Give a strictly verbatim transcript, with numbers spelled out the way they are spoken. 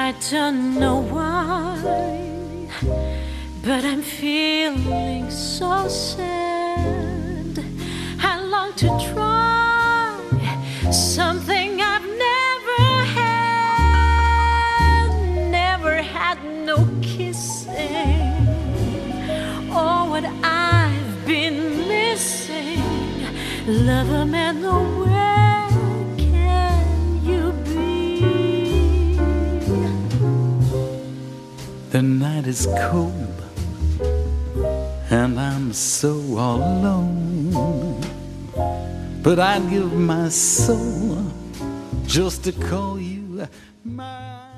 I don't know why, but I'm feeling so sad. I long to try something I've never had. Never had no kissing, or what I've been missing. Lover man, where can you be? The night is cold and I'm so all alone, but I'd give my soul just to call you mine.